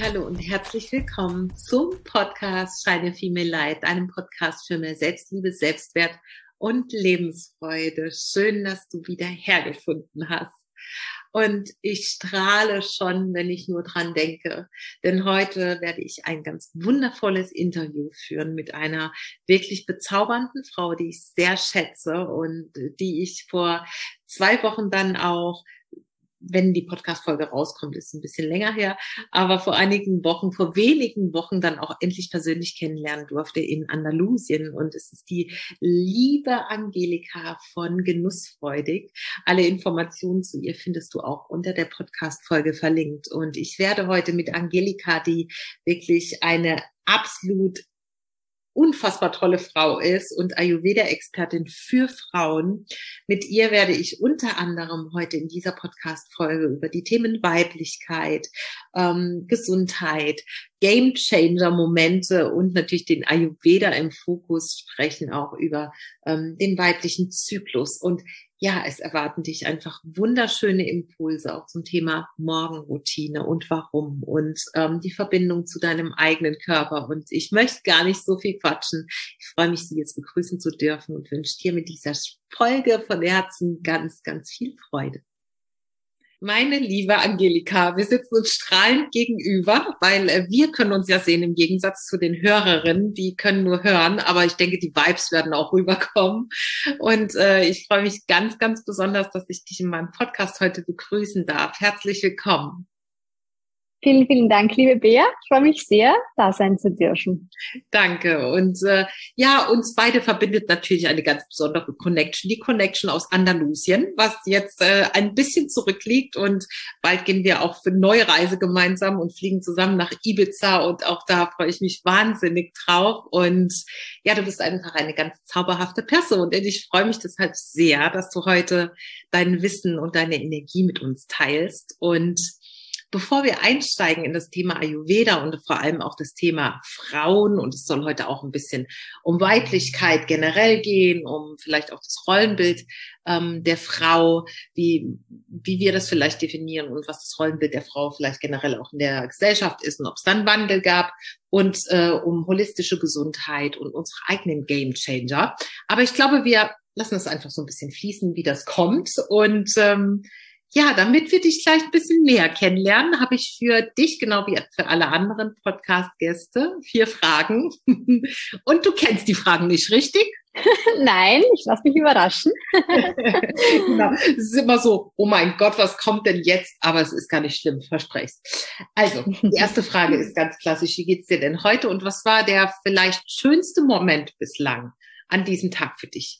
Hallo und herzlich willkommen zum Podcast Shine Your Female Light, einem Podcast für mehr Selbstliebe, Selbstwert und Lebensfreude. Schön, dass du wieder hergefunden hast. Und ich strahle schon, wenn ich nur dran denke, denn heute werde ich ein ganz wundervolles Interview führen mit einer wirklich bezaubernden Frau, die ich sehr schätze und die ich vor 2 Wochen dann auch, wenn die Podcast-Folge rauskommt, ist ein bisschen länger her, aber vor wenigen Wochen dann auch endlich persönlich kennenlernen durfte in Andalusien. Und es ist die liebe Angelika von Genussfreudig. Alle Informationen zu ihr findest du auch unter der Podcast-Folge verlinkt. Und ich werde heute mit Angelika, die wirklich eine absolut unfassbar tolle Frau ist und Ayurveda-Expertin für Frauen. Mit ihr werde ich unter anderem heute in dieser Podcast-Folge über die Themen Weiblichkeit, Gesundheit, Game-Changer-Momente und natürlich den Ayurveda im Fokus sprechen, auch über den weiblichen Zyklus. Und ja, es erwarten dich einfach wunderschöne Impulse auch zum Thema Morgenroutine und warum und die Verbindung zu deinem eigenen Körper. Und ich möchte gar nicht so viel quatschen. Ich freue mich, Sie jetzt begrüßen zu dürfen und wünsche dir mit dieser Folge von Herzen ganz, ganz viel Freude. Meine liebe Angelika, wir sitzen uns strahlend gegenüber, weil wir können uns ja sehen im Gegensatz zu den Hörerinnen, die können nur hören, aber ich denke, die Vibes werden auch rüberkommen. Und ich freue mich ganz, ganz besonders, dass ich dich in meinem Podcast heute begrüßen darf. Herzlich willkommen. Vielen, vielen Dank, liebe Bea. Ich freue mich sehr, da sein zu dürfen. Danke. Und ja, uns beide verbindet natürlich eine ganz besondere Connection, die Connection aus Andalusien, was jetzt ein bisschen zurückliegt. Und bald gehen wir auch für eine neue Reise gemeinsam und fliegen zusammen nach Ibiza. Und auch da freue ich mich wahnsinnig drauf. Und ja, du bist einfach eine ganz zauberhafte Person. Und ich freue mich deshalb sehr, dass du heute dein Wissen und deine Energie mit uns teilst. Und bevor wir einsteigen in das Thema Ayurveda und vor allem auch das Thema Frauen, und es soll heute auch ein bisschen um Weiblichkeit generell gehen, um vielleicht auch das Rollenbild der Frau, wie wir das vielleicht definieren und was das Rollenbild der Frau vielleicht generell auch in der Gesellschaft ist und ob es dann Wandel gab und um holistische Gesundheit und unsere eigenen Game Changer. Aber ich glaube, wir lassen es einfach so ein bisschen fließen, wie das kommt. Und ja, damit wir dich gleich ein bisschen näher kennenlernen, habe ich für dich, genau wie für alle anderen Podcast-Gäste, 4 Fragen. Und du kennst die Fragen nicht, richtig? Nein, ich lasse mich überraschen. Genau. Es ist immer so, oh mein Gott, was kommt denn jetzt? Aber es ist gar nicht schlimm, verspreche ich. Also, die erste Frage ist ganz klassisch. Wie geht's dir denn heute? Und was war der vielleicht schönste Moment bislang an diesem Tag für dich?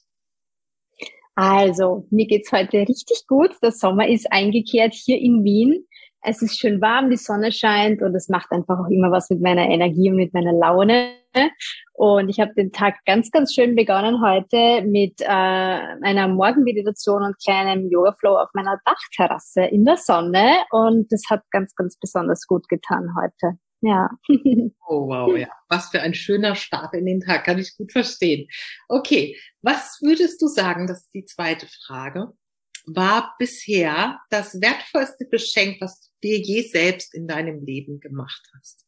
Also, mir geht's heute richtig gut. Der Sommer ist eingekehrt hier in Wien. Es ist schön warm, die Sonne scheint und es macht einfach auch immer was mit meiner Energie und mit meiner Laune. Und ich habe den Tag ganz, ganz schön begonnen heute mit einer Morgenmeditation und kleinem Yoga-Flow auf meiner Dachterrasse in der Sonne. Und das hat ganz, ganz besonders gut getan heute. Ja. Oh, wow, ja. Was für ein schöner Start in den Tag, kann ich gut verstehen. Okay, was würdest du sagen, das ist die zweite Frage, war bisher das wertvollste Geschenk, was du dir je selbst in deinem Leben gemacht hast?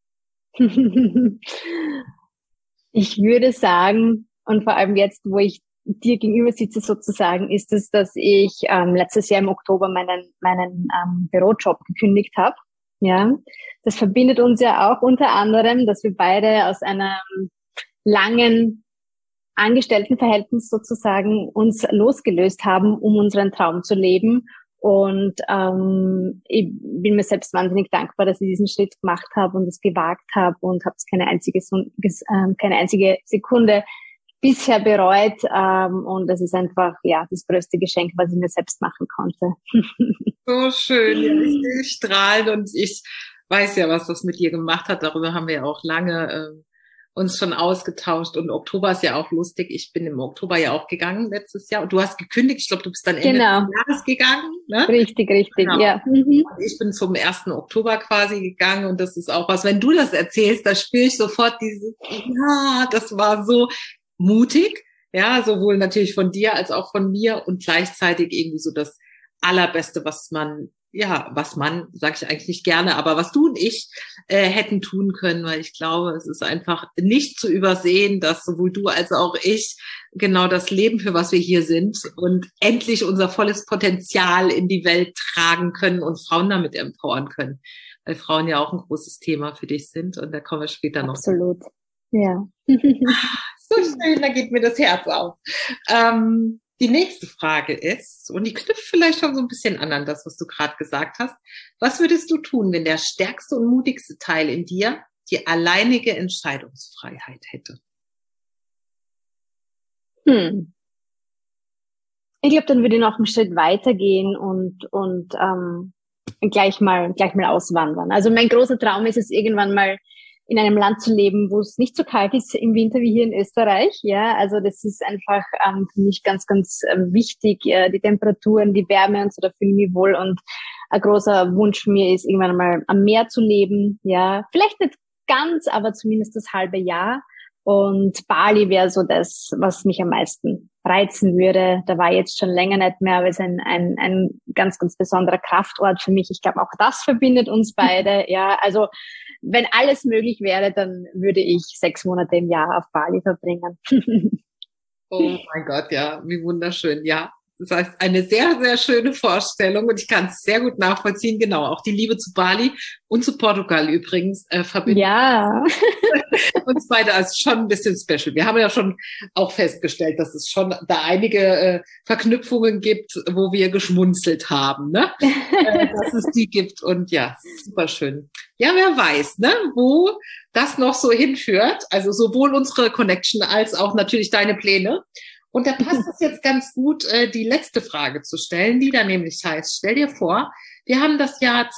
Ich würde sagen, und vor allem jetzt, wo ich dir gegenüber sitze sozusagen, ist es, dass ich letztes Jahr im Oktober meinen Bürojob gekündigt habe. Ja, das verbindet uns ja auch unter anderem, dass wir beide aus einem langen Angestelltenverhältnis sozusagen uns losgelöst haben, um unseren Traum zu leben. Und ich bin mir selbst wahnsinnig dankbar, dass ich diesen Schritt gemacht habe und es gewagt habe und habe es keine einzige Sekunde bisher bereut. Und das ist einfach ja das größte Geschenk, was ich mir selbst machen konnte. So schön, ja, ich sehe strahlen und ich weiß ja, was das mit dir gemacht hat. Darüber haben wir ja auch lange uns schon ausgetauscht. Und Oktober ist ja auch lustig. Ich bin im Oktober ja auch gegangen letztes Jahr. Und du hast gekündigt. Ich glaube, du bist dann Ende des Jahres gegangen. Ne? Richtig, genau. Ja. Und ich bin zum 1. Oktober quasi gegangen. Und das ist auch was, wenn du das erzählst, da spüre ich sofort dieses, ja, das war so mutig. Ja, sowohl natürlich von dir als auch von mir und gleichzeitig irgendwie so das Allerbeste, was man ja, was man, sage ich eigentlich nicht gerne, aber was du und ich hätten tun können, weil ich glaube, es ist einfach nicht zu übersehen, dass sowohl du als auch ich genau das Leben, für was wir hier sind und endlich unser volles Potenzial in die Welt tragen können und Frauen damit empowern können, weil Frauen ja auch ein großes Thema für dich sind und da kommen wir später noch. Absolut, ja. So schön, da geht mir das Herz auf. Die nächste Frage ist, und die knüpft vielleicht schon so ein bisschen an das, was du gerade gesagt hast. Was würdest du tun, wenn der stärkste und mutigste Teil in dir die alleinige Entscheidungsfreiheit hätte? Ich glaube, dann würde ich noch einen Schritt weitergehen und gleich mal auswandern. Also mein großer Traum ist es, irgendwann mal in einem Land zu leben, wo es nicht so kalt ist im Winter wie hier in Österreich. Ja, also das ist einfach für mich ganz, ganz wichtig. Die Temperaturen, die Wärme und so, da fühle ich mich wohl. Und ein großer Wunsch von mir ist, irgendwann mal am Meer zu leben. Ja, vielleicht nicht ganz, aber zumindest das halbe Jahr. Und Bali wäre so das, was mich am meisten reizen würde. Da war ich jetzt schon länger nicht mehr, aber es ist ein ganz, ganz besonderer Kraftort für mich. Ich glaube, auch das verbindet uns beide. Ja, also wenn alles möglich wäre, dann würde ich 6 Monate im Jahr auf Bali verbringen. Oh mein Gott, ja, wie wunderschön, ja. Das heißt, eine sehr, sehr schöne Vorstellung und ich kann es sehr gut nachvollziehen. Genau, auch die Liebe zu Bali und zu Portugal übrigens verbindet. Ja. Uns beide als schon ein bisschen special. Wir haben ja schon auch festgestellt, dass es schon da einige Verknüpfungen gibt, wo wir geschmunzelt haben, ne? Dass es die gibt und ja, super schön. Ja, wer weiß, ne, wo das noch so hinführt. Also sowohl unsere Connection als auch natürlich deine Pläne. Und da passt es jetzt ganz gut, die letzte Frage zu stellen, die da nämlich heißt, stell dir vor, wir haben das Jahr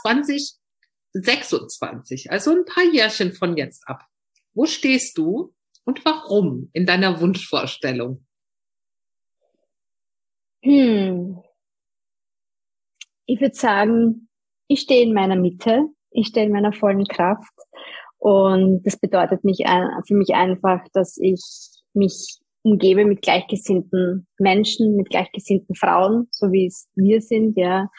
2026, also ein paar Jährchen von jetzt ab. Wo stehst du und warum in deiner Wunschvorstellung? Ich würde sagen, ich stehe in meiner Mitte, ich stehe in meiner vollen Kraft und das bedeutet für mich einfach, dass ich mich umgebe mit gleichgesinnten Menschen, mit gleichgesinnten Frauen, so wie es wir sind, ja.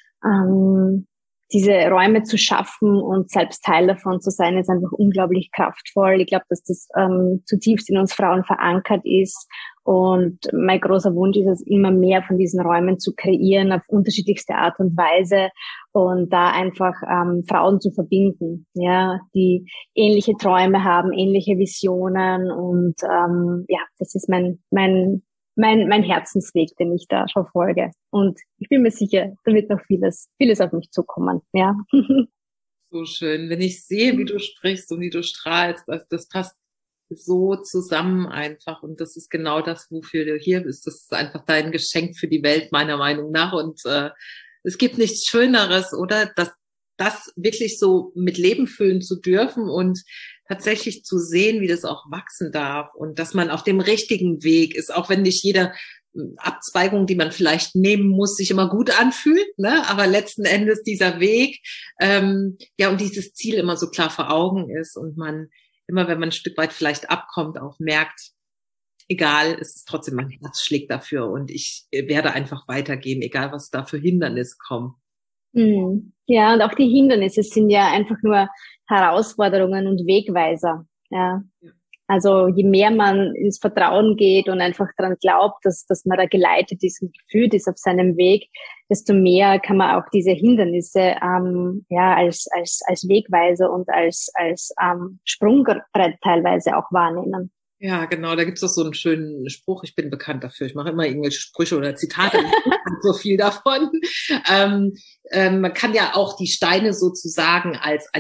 Diese Räume zu schaffen und selbst Teil davon zu sein, ist einfach unglaublich kraftvoll. Ich glaube, dass das zutiefst in uns Frauen verankert ist. Und mein großer Wunsch ist es, immer mehr von diesen Räumen zu kreieren, auf unterschiedlichste Art und Weise und da einfach Frauen zu verbinden, ja, die ähnliche Träume haben, ähnliche Visionen und ja, das ist mein Herzensweg, den ich da verfolge. Und ich bin mir sicher, da wird noch vieles auf mich zukommen, ja. So schön. Wenn ich sehe, wie du sprichst und wie du strahlst, das passt so zusammen einfach. Und das ist genau das, wofür du hier bist. Das ist einfach dein Geschenk für die Welt, meiner Meinung nach. Und es gibt nichts Schöneres, oder? Das wirklich so mit Leben füllen zu dürfen und tatsächlich zu sehen, wie das auch wachsen darf und dass man auf dem richtigen Weg ist, auch wenn nicht jede Abzweigung, die man vielleicht nehmen muss, sich immer gut anfühlt, ne? Aber letzten Endes dieser Weg, ja, und dieses Ziel immer so klar vor Augen ist und man immer, wenn man ein Stück weit vielleicht abkommt, auch merkt, egal, es ist trotzdem, mein Herz schlägt dafür und ich werde einfach weitergehen, egal was da für Hindernisse kommen. Ja, und auch die Hindernisse sind ja einfach nur Herausforderungen und Wegweiser. Ja. Also je mehr man ins Vertrauen geht und einfach daran glaubt, dass man da geleitet ist und geführt ist auf seinem Weg, desto mehr kann man auch diese Hindernisse ja als Wegweiser und als Sprungbrett teilweise auch wahrnehmen. Ja, genau, da gibt's doch so einen schönen Spruch, ich bin bekannt dafür, ich mache immer irgendwelche Sprüche oder Zitate, so viel davon. Man kann ja auch die Steine sozusagen als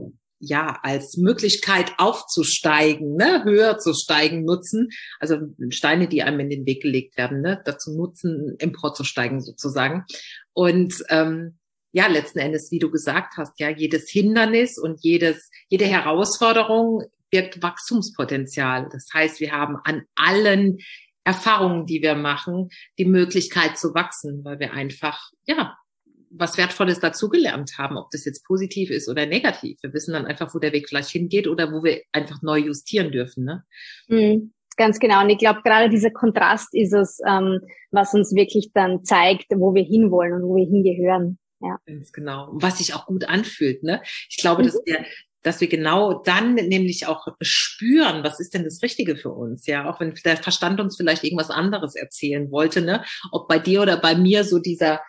Möglichkeit aufzusteigen, ne, höher zu steigen, nutzen. Also Steine, die einem in den Weg gelegt werden, ne, dazu nutzen, emporzusteigen sozusagen. Und ja, letzten Endes, wie du gesagt hast, ja, jedes Hindernis und jede Herausforderung birgt Wachstumspotenzial. Das heißt, wir haben an allen Erfahrungen, die wir machen, die Möglichkeit zu wachsen, weil wir einfach, ja, was Wertvolles dazugelernt haben, ob das jetzt positiv ist oder negativ. Wir wissen dann einfach, wo der Weg vielleicht hingeht oder wo wir einfach neu justieren dürfen, ne? Ganz genau. Und ich glaube, gerade dieser Kontrast ist es, was uns wirklich dann zeigt, wo wir hinwollen und wo wir hingehören. Ja. Ganz genau. Und was sich auch gut anfühlt, ne? Ich glaube, dass wir genau dann nämlich auch spüren, was ist denn das Richtige für uns, ja? Auch wenn der Verstand uns vielleicht irgendwas anderes erzählen wollte, ne? Ob bei dir oder bei mir so dieser,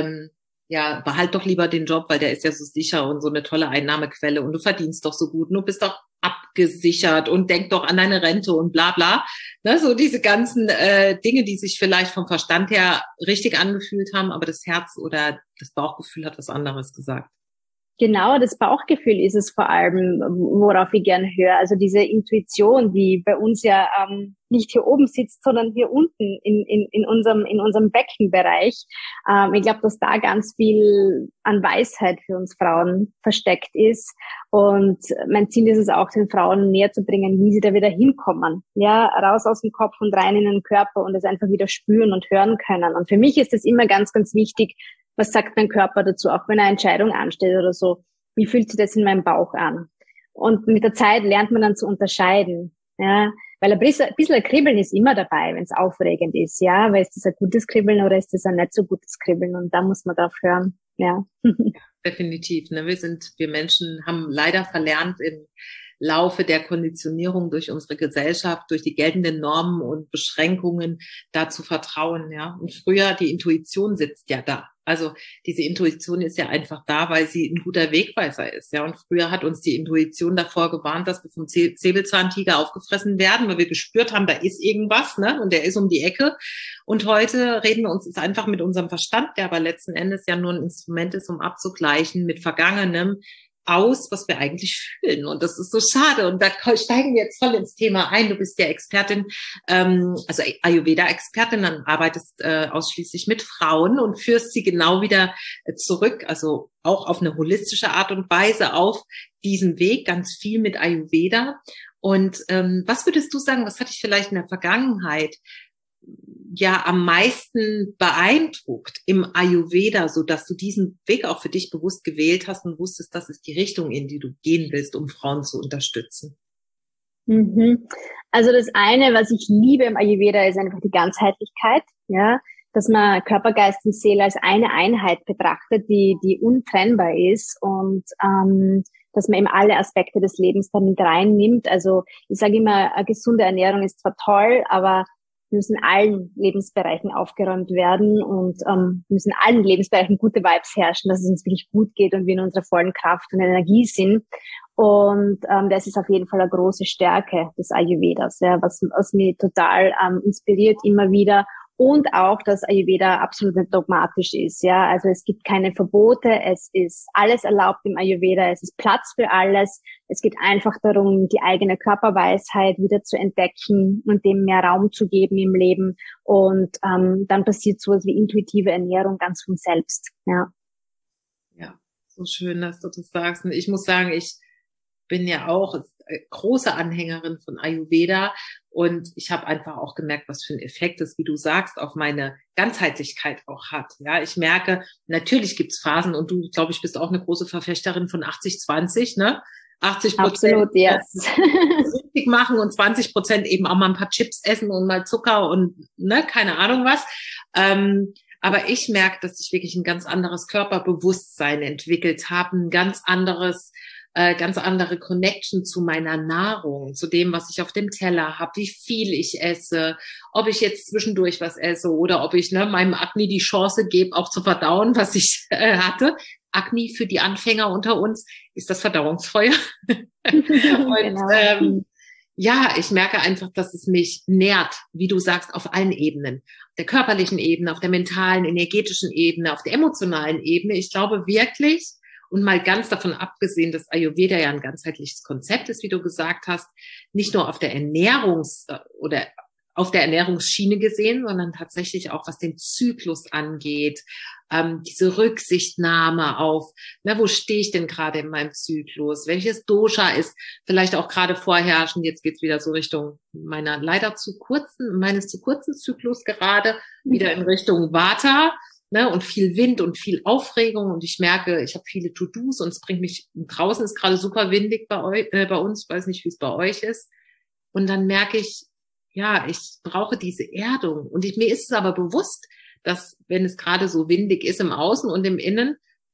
ja, behalt doch lieber den Job, weil der ist ja so sicher und so eine tolle Einnahmequelle und du verdienst doch so gut und du bist doch abgesichert und denk doch an deine Rente und bla bla. Ne, so diese ganzen Dinge, die sich vielleicht vom Verstand her richtig angefühlt haben, aber das Herz oder das Bauchgefühl hat was anderes gesagt. Genau, das Bauchgefühl ist es vor allem, worauf ich gerne höre. Also diese Intuition, die bei uns ja nicht hier oben sitzt, sondern hier unten in unserem Beckenbereich. Ich glaube, dass da ganz viel an Weisheit für uns Frauen versteckt ist. Und mein Ziel ist es auch, den Frauen näher zu bringen, wie sie da wieder hinkommen. Ja, raus aus dem Kopf und rein in den Körper und es einfach wieder spüren und hören können. Und für mich ist es immer ganz, ganz wichtig, was sagt mein Körper dazu, auch wenn eine Entscheidung ansteht oder so, wie fühlt sich das in meinem Bauch an? Und mit der Zeit lernt man dann zu unterscheiden, ja, weil ein bisschen Kribbeln ist immer dabei, wenn es aufregend ist, ja, weil ist das ein gutes Kribbeln oder ist das ein nicht so gutes Kribbeln und da muss man drauf hören, ja. Definitiv, ne? Wir Menschen haben leider verlernt im Laufe der Konditionierung durch unsere Gesellschaft, durch die geltenden Normen und Beschränkungen, da zu vertrauen, ja. Und früher, die Intuition sitzt ja da. Also diese Intuition ist ja einfach da, weil sie ein guter Wegweiser ist, ja. Und früher hat uns die Intuition davor gewarnt, dass wir vom Säbelzahntiger aufgefressen werden, weil wir gespürt haben, da ist irgendwas, ne? Und der ist um die Ecke. Und heute reden wir uns jetzt einfach mit unserem Verstand, der aber letzten Endes ja nur ein Instrument ist, um abzugleichen mit Vergangenem, aus, was wir eigentlich fühlen. Und das ist so schade. Und da steigen wir jetzt voll ins Thema ein. Du bist ja Expertin, also Ayurveda-Expertin, dann arbeitest ausschließlich mit Frauen und führst sie genau wieder zurück, also auch auf eine holistische Art und Weise auf diesen Weg, ganz viel mit Ayurveda. Und was würdest du sagen, was hat dich vielleicht in der Vergangenheit ja am meisten beeindruckt im Ayurveda, so dass du diesen Weg auch für dich bewusst gewählt hast und wusstest, das ist die Richtung, in die du gehen willst, um Frauen zu unterstützen? Also das eine, was ich liebe im Ayurveda, ist einfach die Ganzheitlichkeit, ja, dass man Körper, Geist und Seele als eine Einheit betrachtet, die untrennbar ist und dass man eben alle Aspekte des Lebens dann mit reinnimmt. Also ich sage immer, eine gesunde Ernährung ist zwar toll, aber müssen allen Lebensbereichen aufgeräumt werden und müssen allen Lebensbereichen gute Vibes herrschen, dass es uns wirklich gut geht und wir in unserer vollen Kraft und Energie sind. Und das ist auf jeden Fall eine große Stärke des Ayurvedas, ja, was mich total inspiriert immer wieder. Und auch, dass Ayurveda absolut nicht dogmatisch ist, ja. Also es gibt keine Verbote, es ist alles erlaubt im Ayurveda, es ist Platz für alles. Es geht einfach darum, die eigene Körperweisheit wieder zu entdecken und dem mehr Raum zu geben im Leben. Und dann passiert sowas wie intuitive Ernährung ganz von selbst, ja. Ja, so schön, dass du das sagst. Und ich muss sagen, ich bin ja auch große Anhängerin von Ayurveda und ich habe einfach auch gemerkt, was für ein Effekt es, wie du sagst, auf meine Ganzheitlichkeit auch hat. Ja, ich merke, natürlich gibt's Phasen und du, glaube ich, bist auch eine große Verfechterin von 80-20, ne? 80% absolut, yes. richtig machen und 20% eben auch mal ein paar Chips essen und mal Zucker und ne, keine Ahnung was. Aber ich merke, dass ich wirklich ein ganz anderes Körperbewusstsein entwickelt habe, ein ganz andere Connection zu meiner Nahrung, zu dem, was ich auf dem Teller habe, wie viel ich esse, ob ich jetzt zwischendurch was esse oder ob ich meinem Akne die Chance gebe, auch zu verdauen, was ich hatte. Akne für die Anfänger unter uns ist das Verdauungsfeuer. Und genau. ja, ich merke einfach, dass es mich nährt, wie du sagst, auf allen Ebenen. Auf der körperlichen Ebene, auf der mentalen, energetischen Ebene, auf der emotionalen Ebene. Ich glaube wirklich, und mal ganz davon abgesehen, dass Ayurveda ja ein ganzheitliches Konzept ist, wie du gesagt hast, nicht nur auf der oder auf der Ernährungsschiene gesehen, sondern tatsächlich auch, was den Zyklus angeht, diese Rücksichtnahme auf, wo stehe ich denn gerade in meinem Zyklus, welches Dosha ist vielleicht auch gerade vorherrschend, jetzt geht's wieder so Richtung meines zu kurzen Zyklus gerade, wieder in Richtung Vata, und viel Wind und viel Aufregung und ich merke, ich habe viele To-Dos und es bringt mich, draußen ist gerade super windig bei uns, ich weiß nicht, wie es bei euch ist und dann merke ich, ja, ich brauche diese Erdung und mir ist es aber bewusst, dass wenn es gerade so windig ist im Außen und im Innen,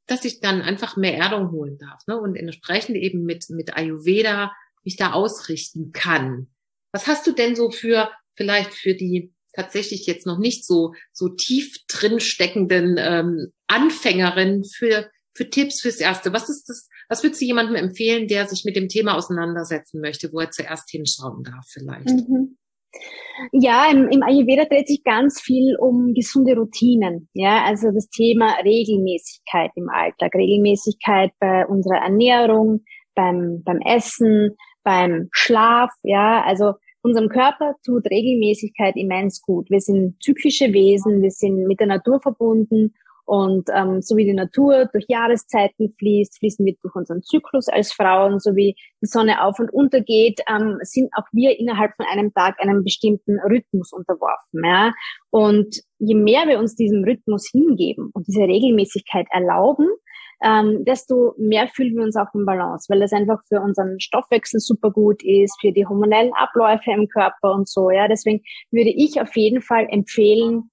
dass ich dann einfach mehr Erdung holen darf, ne? Und entsprechend eben mit Ayurveda mich da ausrichten kann. Was hast du denn so vielleicht für die tatsächlich jetzt noch nicht so tief drin steckenden Anfängerinnen für Tipps fürs Erste? Was würdest du jemandem empfehlen, der sich mit dem Thema auseinandersetzen möchte, wo er zuerst hinschauen darf vielleicht? Mhm. Ja, im Ayurveda dreht sich ganz viel um gesunde Routinen. Ja, also das Thema Regelmäßigkeit im Alltag, Regelmäßigkeit bei unserer Ernährung, beim Essen, beim Schlaf. Ja, also unserem Körper tut Regelmäßigkeit immens gut. Wir sind zyklische Wesen, wir sind mit der Natur verbunden. Und so wie die Natur durch Jahreszeiten fließt, fließen wir durch unseren Zyklus als Frauen, so wie die Sonne auf und unter geht, sind auch wir innerhalb von einem Tag einem bestimmten Rhythmus unterworfen. Ja? Und je mehr wir uns diesem Rhythmus hingeben und diese Regelmäßigkeit erlauben, desto mehr fühlen wir uns auch in Balance, weil das einfach für unseren Stoffwechsel super gut ist, für die hormonellen Abläufe im Körper und so. Ja, deswegen würde ich auf jeden Fall empfehlen,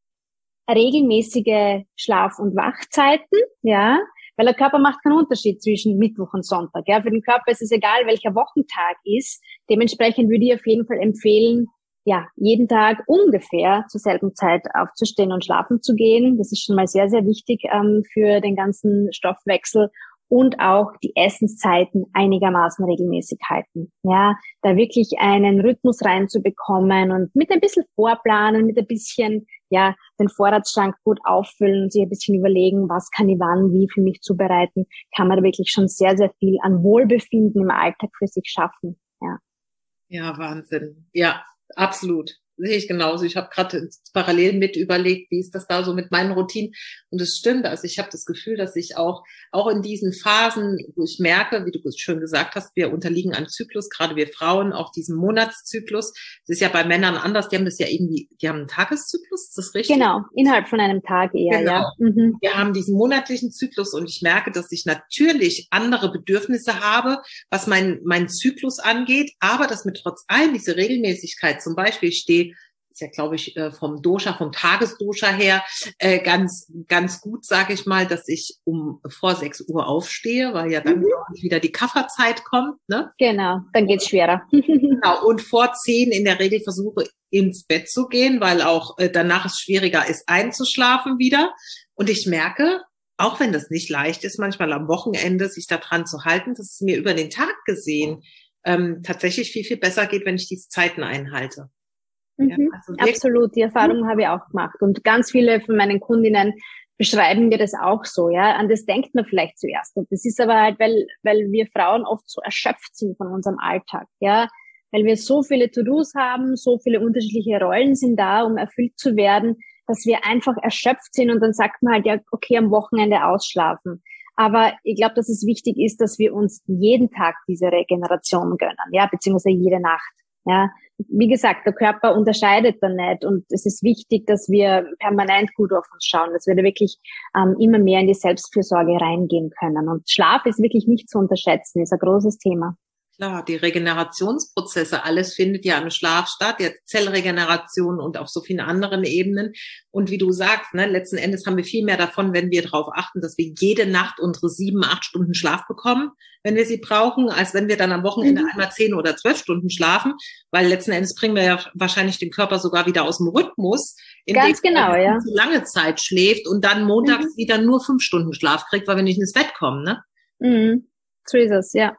regelmäßige Schlaf- und Wachzeiten, ja, weil der Körper macht keinen Unterschied zwischen Mittwoch und Sonntag. Ja, für den Körper ist es egal, welcher Wochentag ist. Dementsprechend würde ich auf jeden Fall empfehlen, ja, jeden Tag ungefähr zur selben Zeit aufzustehen und schlafen zu gehen. Das ist schon mal sehr, sehr wichtig für den ganzen Stoffwechsel. Und auch die Essenszeiten einigermaßen regelmäßig halten. Ja, da wirklich einen Rhythmus reinzubekommen und mit ein bisschen Vorplanen, mit ein bisschen, ja, den Vorratsschrank gut auffüllen und sich ein bisschen überlegen, was kann ich wann, wie für mich zubereiten, kann man da wirklich schon sehr, sehr viel an Wohlbefinden im Alltag für sich schaffen. Ja, ja, Wahnsinn. Ja, absolut. Sehe ich genauso. Ich habe gerade parallel mit überlegt, wie ist das da so mit meinen Routinen. Und es stimmt, also ich habe das Gefühl, dass ich auch in diesen Phasen, wo ich merke, wie du schön gesagt hast, wir unterliegen einem Zyklus, gerade wir Frauen, auch diesem Monatszyklus. Das ist ja bei Männern anders, die haben das ja irgendwie, die haben einen Tageszyklus, ist das richtig? genau, innerhalb von einem Tag eher, genau. Ja. Mhm. Wir haben diesen monatlichen Zyklus und ich merke, dass ich natürlich andere Bedürfnisse habe, was mein Zyklus angeht, aber dass mir trotz allem diese Regelmäßigkeit, zum Beispiel ich stehe, ist ja glaube ich vom Tagesdosha her ganz gut, sage ich mal, dass ich vor 6 Uhr aufstehe, weil ja dann wieder die Kafferzeit kommt, ne? Genau, dann geht's schwerer. Genau, und vor 10 in der Regel versuche ins Bett zu gehen, weil auch danach es schwieriger ist einzuschlafen wieder. Und ich merke, auch wenn das nicht leicht ist, manchmal am Wochenende sich da dran zu halten, dass es mir über den Tag gesehen tatsächlich viel, viel besser geht, wenn ich diese Zeiten einhalte. Ja, also absolut, die Erfahrung habe ich auch gemacht. Und ganz viele von meinen Kundinnen beschreiben mir das auch so, ja. An das denkt man vielleicht zuerst. Und das ist aber halt, weil wir Frauen oft so erschöpft sind von unserem Alltag, ja. Weil wir so viele To-Dos haben, so viele unterschiedliche Rollen sind da, um erfüllt zu werden, dass wir einfach erschöpft sind und dann sagt man halt, ja, okay, am Wochenende ausschlafen. Aber ich glaube, dass es wichtig ist, dass wir uns jeden Tag diese Regeneration gönnen, ja, beziehungsweise jede Nacht. Ja, wie gesagt, der Körper unterscheidet da nicht und es ist wichtig, dass wir permanent gut auf uns schauen, dass wir da wirklich immer mehr in die Selbstfürsorge reingehen können. Und Schlaf ist wirklich nicht zu unterschätzen, ist ein großes Thema. Klar, die Regenerationsprozesse, alles findet ja im Schlaf statt, die Zellregeneration und auf so vielen anderen Ebenen. Und wie du sagst, ne, letzten Endes haben wir viel mehr davon, wenn wir darauf achten, dass wir jede Nacht unsere 7, 8 Stunden Schlaf bekommen, wenn wir sie brauchen, als wenn wir dann am Wochenende einmal 10 oder 12 Stunden schlafen, weil letzten Endes bringen wir ja wahrscheinlich den Körper sogar wieder aus dem Rhythmus, indem er zu lange Zeit schläft und dann montags wieder nur 5 Stunden Schlaf kriegt, weil wir nicht ins Bett kommen, ne? So ist es, ja.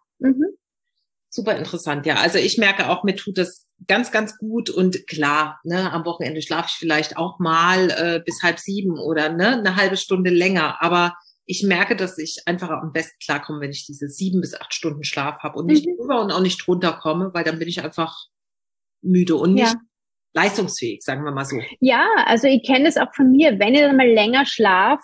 Super interessant, ja. Also ich merke auch, mir tut das ganz, ganz gut und klar, ne, am Wochenende schlafe ich vielleicht auch mal bis 6:30 oder ne, eine halbe Stunde länger, aber ich merke, dass ich einfach am besten klarkomme, wenn ich diese 7 bis 8 Stunden Schlaf habe und nicht drüber und auch nicht drunter komme, weil dann bin ich einfach müde und nicht leistungsfähig, sagen wir mal so. Ja, also ich kenne das auch von mir. Wenn ich dann mal länger schlafe,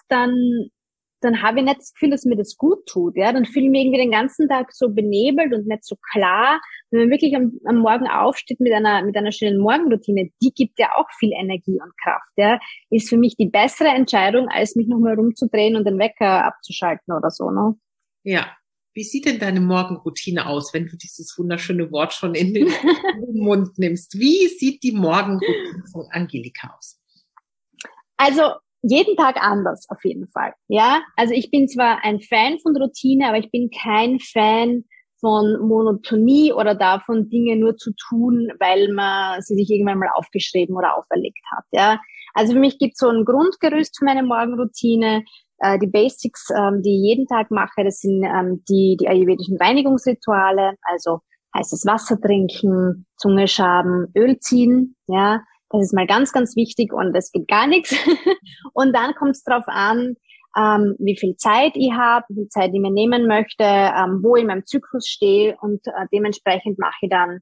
dann habe ich nicht das Gefühl, dass mir das gut tut. Ja, dann fühle ich mich irgendwie den ganzen Tag so benebelt und nicht so klar. Wenn man wirklich am Morgen aufsteht mit einer schönen Morgenroutine, die gibt ja auch viel Energie und Kraft. Ja, ist für mich die bessere Entscheidung, als mich nochmal rumzudrehen und den Wecker abzuschalten oder so, ne? Ja. Wie sieht denn deine Morgenroutine aus, wenn du dieses wunderschöne Wort schon in den Mund nimmst? Wie sieht die Morgenroutine von Angelika aus? Also jeden Tag anders, auf jeden Fall. Ja, also ich bin zwar ein Fan von Routine, aber ich bin kein Fan von Monotonie oder davon, Dinge nur zu tun, weil man sie sich irgendwann mal aufgeschrieben oder auferlegt hat. Ja, also für mich gibt es so ein Grundgerüst für meine Morgenroutine. Die Basics, die ich jeden Tag mache, das sind die ayurvedischen Reinigungsrituale, also heißes Wasser trinken, Zunge schaben, Öl ziehen, ja. Das ist mal ganz, ganz wichtig und es geht gar nichts. Und dann kommt es darauf an, wie viel Zeit ich habe, wie viel Zeit ich mir nehmen möchte, wo ich in meinem Zyklus stehe und dementsprechend mache ich dann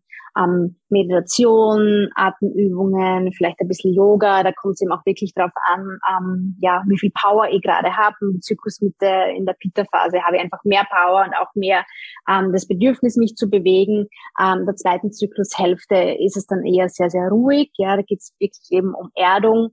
Meditation, Atemübungen, vielleicht ein bisschen Yoga. Da kommt es eben auch wirklich darauf an, ja, wie viel Power ich gerade habe. Im Zyklusmitte, in der Pitta-Phase habe ich einfach mehr Power und auch mehr das Bedürfnis, mich zu bewegen. Der zweiten Zyklushälfte ist es dann eher sehr, sehr ruhig. Ja, da geht es wirklich eben um Erdung,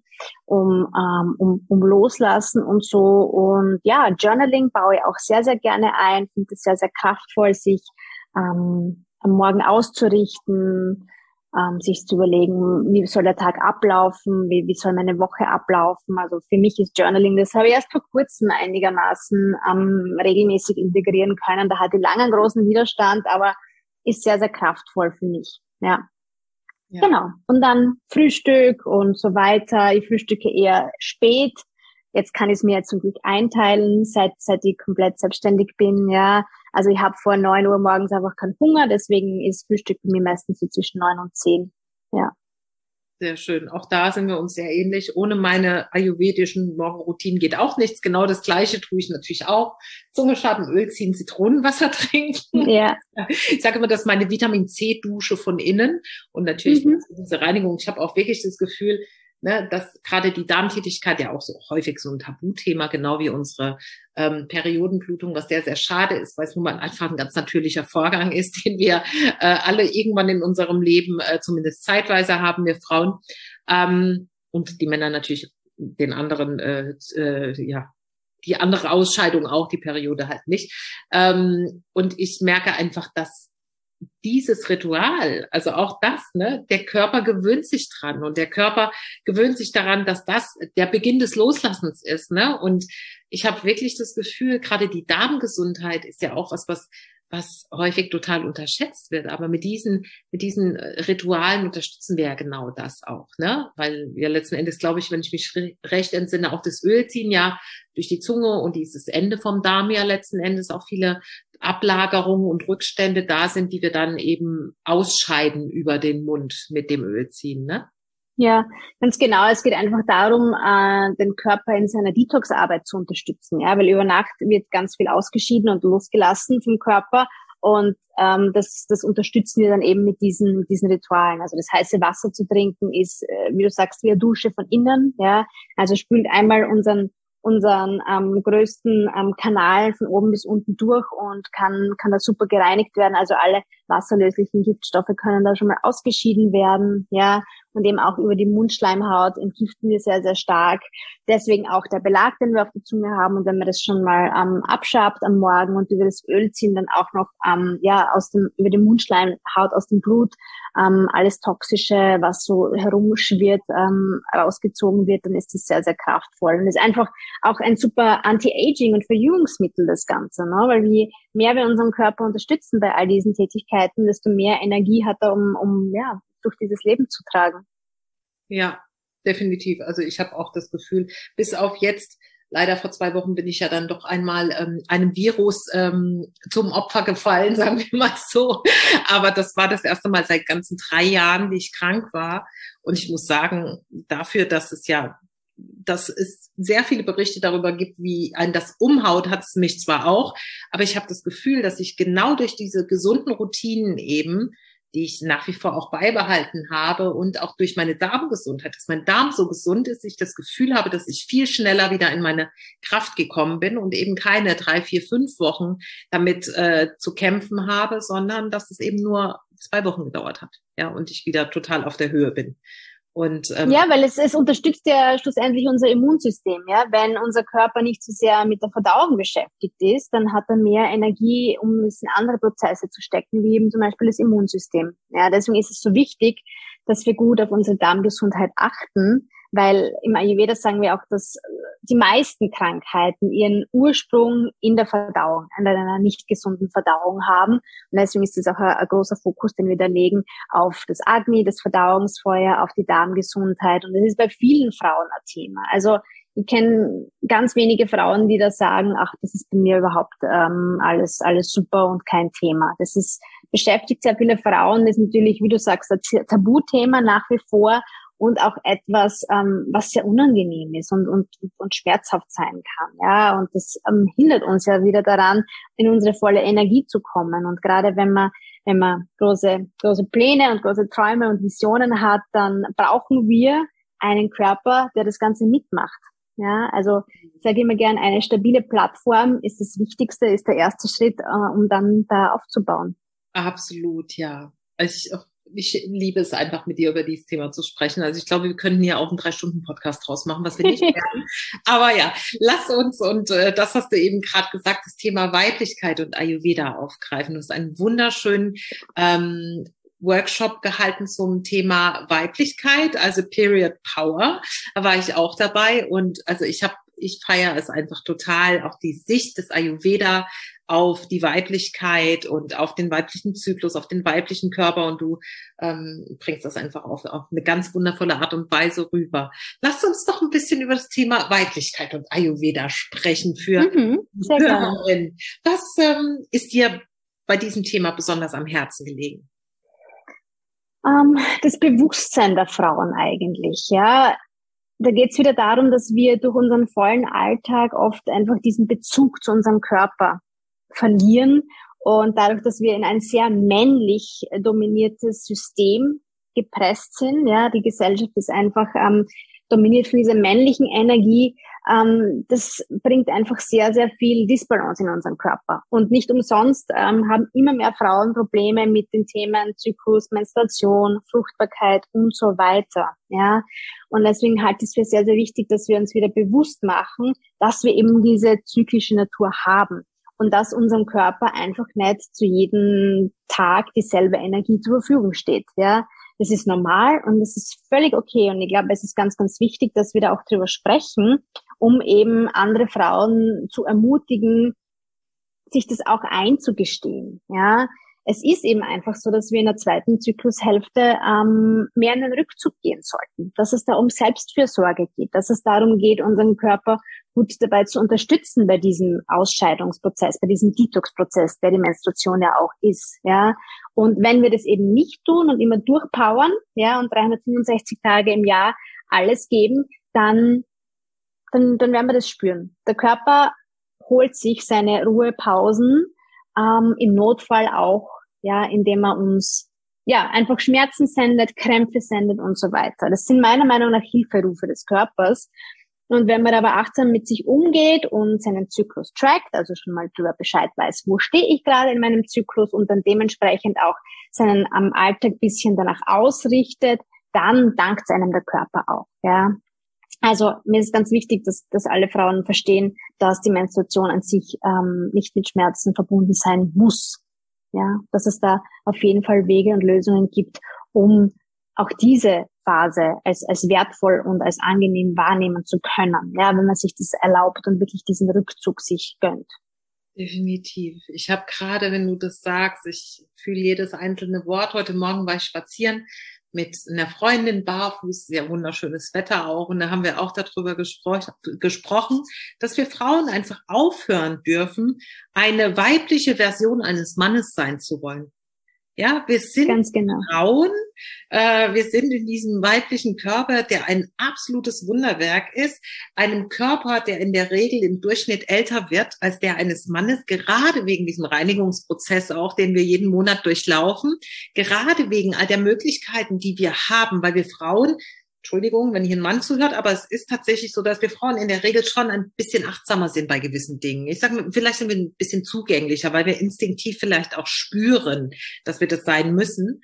um Loslassen und so. Und ja, Journaling baue ich auch sehr, sehr gerne ein. Finde es sehr, sehr kraftvoll, sich am Morgen auszurichten, sich zu überlegen, wie soll der Tag ablaufen, wie soll meine Woche ablaufen. Also für mich ist Journaling, das habe ich erst vor kurzem einigermaßen regelmäßig integrieren können. Da hatte ich lange einen großen Widerstand, aber ist sehr, sehr kraftvoll für mich. Ja. Genau. Und dann Frühstück und so weiter. Ich frühstücke eher spät. Jetzt kann ich es mir zum Glück einteilen, seit ich komplett selbstständig bin, ja. Also ich habe vor 9 Uhr morgens einfach keinen Hunger, deswegen ist Frühstück bei mir meistens so zwischen 9 und 10, ja. Sehr schön. Auch da sind wir uns sehr ähnlich. Ohne meine ayurvedischen Morgenroutinen geht auch nichts. Genau das Gleiche tue ich natürlich auch. Zunge schaben, Öl ziehen, Zitronenwasser trinken. Ja. Ich sage immer, das ist meine Vitamin-C-Dusche von innen. Und natürlich diese Reinigung. Ich habe auch wirklich das Gefühl, ne, dass gerade die Darmtätigkeit ja auch so häufig so ein Tabuthema, genau wie unsere Periodenblutung, was sehr, sehr schade ist, weil es nun mal einfach ein ganz natürlicher Vorgang ist, den wir alle irgendwann in unserem Leben zumindest zeitweise haben, wir Frauen. Und die Männer natürlich den anderen, ja, die andere Ausscheidung auch, die Periode halt nicht. Und ich merke einfach, dass dieses Ritual, also auch das, ne, der Körper gewöhnt sich dran und der Körper gewöhnt sich daran, dass das der Beginn des Loslassens ist, ne? Und ich habe wirklich das Gefühl, gerade die Darmgesundheit ist ja auch was häufig total unterschätzt wird. Aber mit diesen Ritualen unterstützen wir ja genau das auch, ne? Weil wir letzten Endes, glaube ich, wenn ich mich recht entsinne, auch das Öl ziehen ja durch die Zunge und dieses Ende vom Darm ja letzten Endes auch viele Ablagerungen und Rückstände da sind, die wir dann eben ausscheiden über den Mund mit dem Öl ziehen, ne? Ja, ganz genau. Es geht einfach darum, den Körper in seiner Detox-Arbeit zu unterstützen, ja, weil über Nacht wird ganz viel ausgeschieden und losgelassen vom Körper und das unterstützen wir dann eben mit diesen Ritualen. Also das heiße Wasser zu trinken ist, wie du sagst, wie eine Dusche von innen, ja. Also spült einmal unseren größten Kanal von oben bis unten durch und kann da super gereinigt werden. Also alle wasserlöslichen Giftstoffe können da schon mal ausgeschieden werden, ja. Und eben auch über die Mundschleimhaut entgiften wir sehr, sehr stark. Deswegen auch der Belag, den wir auf der Zunge haben. Und wenn man das schon mal abschabt am Morgen und über das Öl ziehen, dann auch noch über die Mundschleimhaut, aus dem Blut, alles Toxische, was so herumschwirrt, rausgezogen wird, dann ist das sehr, sehr kraftvoll. Und ist einfach auch ein super Anti-Aging und Verjüngungsmittel, das Ganze, ne? Weil je mehr wir unseren Körper unterstützen bei all diesen Tätigkeiten, desto mehr Energie hat er, um durch dieses Leben zu tragen. Ja, definitiv. Also ich habe auch das Gefühl, bis auf jetzt, leider vor 2 Wochen bin ich ja dann doch einmal einem Virus zum Opfer gefallen, sagen wir mal so. Aber das war das erste Mal seit ganzen 3 Jahren, die ich krank war. Und ich muss sagen, dafür, dass es sehr viele Berichte darüber gibt, wie ein das umhaut, hat es mich zwar auch, aber ich habe das Gefühl, dass ich genau durch diese gesunden Routinen eben, die ich nach wie vor auch beibehalten habe und auch durch meine Darmgesundheit, dass mein Darm so gesund ist, ich das Gefühl habe, dass ich viel schneller wieder in meine Kraft gekommen bin und eben keine 3, 4, 5 Wochen damit zu kämpfen habe, sondern dass es eben nur 2 Wochen gedauert hat, ja, und ich wieder total auf der Höhe bin. Und, ja, weil es unterstützt ja schlussendlich unser Immunsystem, ja. Wenn unser Körper nicht so sehr mit der Verdauung beschäftigt ist, dann hat er mehr Energie, um es in andere Prozesse zu stecken, wie eben zum Beispiel das Immunsystem. Ja, deswegen ist es so wichtig, dass wir gut auf unsere Darmgesundheit achten, weil im Ayurveda sagen wir auch, dass die meisten Krankheiten ihren Ursprung in der Verdauung, in einer nicht gesunden Verdauung haben. Und deswegen ist es auch ein großer Fokus, den wir da legen auf das Agni, das Verdauungsfeuer, auf die Darmgesundheit. Und das ist bei vielen Frauen ein Thema. Also ich kenne ganz wenige Frauen, die da sagen, ach, das ist bei mir überhaupt alles super und kein Thema. Das ist beschäftigt sehr viele Frauen. Das ist natürlich, wie du sagst, ein Tabuthema nach wie vor und auch etwas, was sehr unangenehm ist und schmerzhaft sein kann. Ja, und das hindert uns ja wieder daran, in unsere volle Energie zu kommen. Und gerade wenn man große Pläne und große Träume und Visionen hat, dann brauchen wir einen Körper, der das Ganze mitmacht. Ja, also ich sage immer gern, eine stabile Plattform ist das Wichtigste, ist der erste Schritt, um dann da aufzubauen. Absolut, ja. Ich liebe es einfach, mit dir über dieses Thema zu sprechen. Also ich glaube, wir könnten hier auch einen 3-Stunden-Podcast draus machen, was wir nicht werden. Aber ja, lass uns, und das hast du eben gerade gesagt, das Thema Weiblichkeit und Ayurveda aufgreifen. Du hast einen wunderschönen Workshop gehalten zum Thema Weiblichkeit, also Period Power. Da war ich auch dabei, und also ich feiere es einfach total, auch die Sicht des Ayurveda auf die Weiblichkeit und auf den weiblichen Zyklus, auf den weiblichen Körper, und du bringst das einfach auf eine ganz wundervolle Art und Weise rüber. Lass uns doch ein bisschen über das Thema Weiblichkeit und Ayurveda sprechen für sehr Hörerinnen. Was ist dir bei diesem Thema besonders am Herzen gelegen? Das Bewusstsein der Frauen eigentlich, ja. Da geht's wieder darum, dass wir durch unseren vollen Alltag oft einfach diesen Bezug zu unserem Körper verlieren, und dadurch, dass wir in ein sehr männlich dominiertes System gepresst sind, ja, die Gesellschaft ist einfach dominiert von dieser männlichen Energie, das bringt einfach sehr, sehr viel Disbalance in unseren Körper. Und nicht umsonst haben immer mehr Frauen Probleme mit den Themen Zyklus, Menstruation, Fruchtbarkeit und so weiter. Ja, und deswegen halte ich es für sehr, sehr wichtig, dass wir uns wieder bewusst machen, dass wir eben diese zyklische Natur haben und dass unserem Körper einfach nicht zu jedem Tag dieselbe Energie zur Verfügung steht. Ja, das ist normal und das ist völlig okay. Und ich glaube, es ist ganz, ganz wichtig, dass wir da auch drüber sprechen, um eben andere Frauen zu ermutigen, sich das auch einzugestehen. Ja, es ist eben einfach so, dass wir in der zweiten Zyklushälfte mehr in den Rückzug gehen sollten, dass es da um Selbstfürsorge geht, dass es darum geht, unseren Körper gut dabei zu unterstützen bei diesem Ausscheidungsprozess, bei diesem Detox-Prozess, der die Menstruation ja auch ist. Ja, und wenn wir das eben nicht tun und immer durchpowern, ja, und 365 Tage im Jahr alles geben, dann werden wir das spüren. Der Körper holt sich seine Ruhepausen, im Notfall auch, ja, indem er uns, ja, einfach Schmerzen sendet, Krämpfe sendet und so weiter. Das sind meiner Meinung nach Hilferufe des Körpers. Und wenn man aber achtsam mit sich umgeht und seinen Zyklus trackt, also schon mal darüber Bescheid weiß, wo stehe ich gerade in meinem Zyklus, und dann dementsprechend auch seinen am Alltag bisschen danach ausrichtet, dann dankt einem der Körper auch, ja. Also mir ist ganz wichtig, dass alle Frauen verstehen, dass die Menstruation an sich nicht mit Schmerzen verbunden sein muss. Ja, dass es da auf jeden Fall Wege und Lösungen gibt, um auch diese Phase als wertvoll und als angenehm wahrnehmen zu können. Ja, wenn man sich das erlaubt und wirklich diesen Rückzug sich gönnt. Definitiv. Ich habe gerade, wenn du das sagst, ich fühle jedes einzelne Wort. Heute Morgen war ich spazieren mit einer Freundin barfuß, sehr wunderschönes Wetter auch. Und da haben wir auch darüber gesprochen, dass wir Frauen einfach aufhören dürfen, eine weibliche Version eines Mannes sein zu wollen. Ja, wir sind ganz genau Frauen, wir sind in diesem weiblichen Körper, der ein absolutes Wunderwerk ist, einem Körper, der in der Regel im Durchschnitt älter wird als der eines Mannes, gerade wegen diesem Reinigungsprozess auch, den wir jeden Monat durchlaufen, gerade wegen all der Möglichkeiten, die wir haben, weil wir Frauen, Entschuldigung, wenn hier ein Mann zuhört, aber es ist tatsächlich so, dass wir Frauen in der Regel schon ein bisschen achtsamer sind bei gewissen Dingen. Ich sage, vielleicht sind wir ein bisschen zugänglicher, weil wir instinktiv vielleicht auch spüren, dass wir das sein müssen.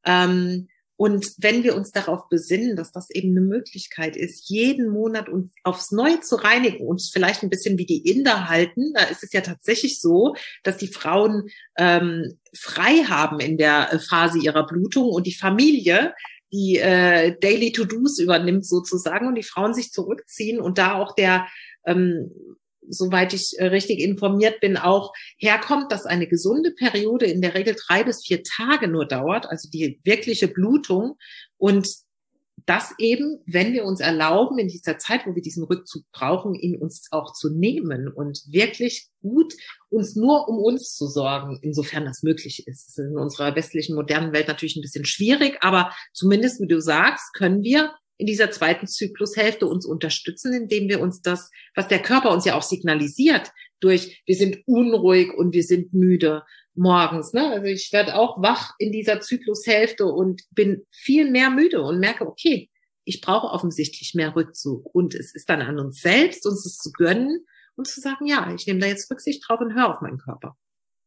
Und wenn wir uns darauf besinnen, dass das eben eine Möglichkeit ist, jeden Monat uns aufs Neue zu reinigen, uns vielleicht ein bisschen wie die Inder halten, da ist es ja tatsächlich so, dass die Frauen frei haben in der Phase ihrer Blutung, und die Familie, die Daily To-Dos übernimmt sozusagen und die Frauen sich zurückziehen und da auch der, soweit ich richtig informiert bin, auch herkommt, dass eine gesunde Periode in der Regel 3 bis 4 Tage nur dauert, also die wirkliche Blutung, und das eben, wenn wir uns erlauben, in dieser Zeit, wo wir diesen Rückzug brauchen, ihn uns auch zu nehmen und wirklich gut uns nur um uns zu sorgen, insofern das möglich ist. Das ist in unserer westlichen modernen Welt natürlich ein bisschen schwierig, aber zumindest, wie du sagst, können wir in dieser zweiten Zyklushälfte uns unterstützen, indem wir uns das, was der Körper uns ja auch signalisiert, durch wir sind unruhig und wir sind müde morgens, ne? Also ich werde auch wach in dieser Zyklushälfte und bin viel mehr müde und merke, okay, ich brauche offensichtlich mehr Rückzug. Und es ist dann an uns selbst, uns es zu gönnen und zu sagen, ja, ich nehme da jetzt Rücksicht drauf und höre auf meinen Körper.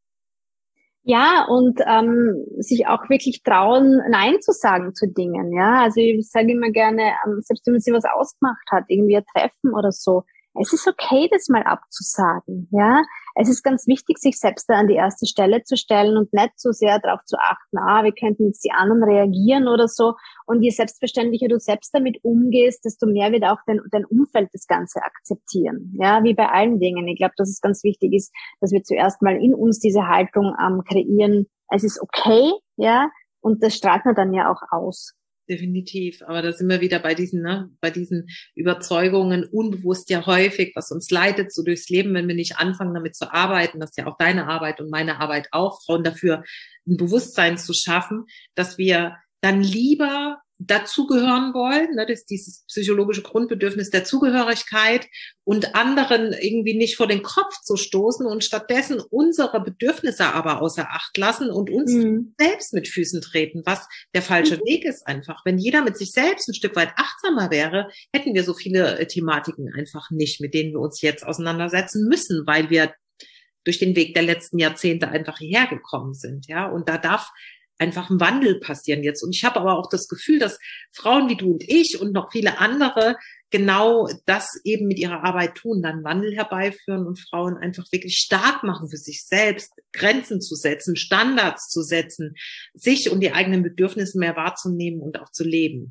Ja, und sich auch wirklich trauen, Nein zu sagen zu Dingen. Ja, also ich sage immer gerne, selbst wenn man sich was ausgemacht hat, irgendwie ein Treffen oder so, es ist okay, das mal abzusagen. Ja, es ist ganz wichtig, sich selbst da an die erste Stelle zu stellen und nicht so sehr darauf zu achten, wie könnten jetzt die anderen reagieren oder so. Und je selbstverständlicher du selbst damit umgehst, desto mehr wird auch dein Umfeld das Ganze akzeptieren. Ja, wie bei allen Dingen. Ich glaube, dass es ganz wichtig ist, dass wir zuerst mal in uns diese Haltung kreieren. Es ist okay, ja, und das strahlt man dann ja auch aus. Definitiv. Aber da sind wir wieder bei diesen Überzeugungen unbewusst ja häufig, was uns leitet so durchs Leben, wenn wir nicht anfangen, damit zu arbeiten. Das ist ja auch deine Arbeit und meine Arbeit auch, Frauen dafür ein Bewusstsein zu schaffen, dass wir dann lieber dazugehören wollen, ne, das ist dieses psychologische Grundbedürfnis der Zugehörigkeit, und anderen irgendwie nicht vor den Kopf zu stoßen und stattdessen unsere Bedürfnisse aber außer Acht lassen und uns selbst mit Füßen treten, was der falsche Weg ist einfach. Wenn jeder mit sich selbst ein Stück weit achtsamer wäre, hätten wir so viele Thematiken einfach nicht, mit denen wir uns jetzt auseinandersetzen müssen, weil wir durch den Weg der letzten Jahrzehnte einfach hierher gekommen sind, ja, und da darf einfach ein Wandel passieren jetzt. Und ich habe aber auch das Gefühl, dass Frauen wie du und ich und noch viele andere genau das eben mit ihrer Arbeit tun, dann Wandel herbeiführen und Frauen einfach wirklich stark machen für sich selbst, Grenzen zu setzen, Standards zu setzen, sich und die eigenen Bedürfnisse mehr wahrzunehmen und auch zu leben.